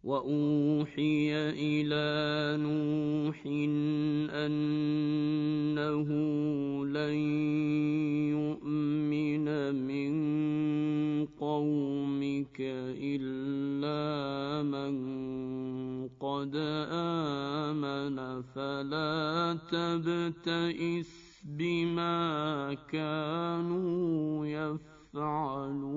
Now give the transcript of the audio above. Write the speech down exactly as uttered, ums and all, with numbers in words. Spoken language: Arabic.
وأوحي إلى نوح أنه لن يؤمن من قومك إلا من قد آمن فلا تبتئس بما كانوا يفعلون.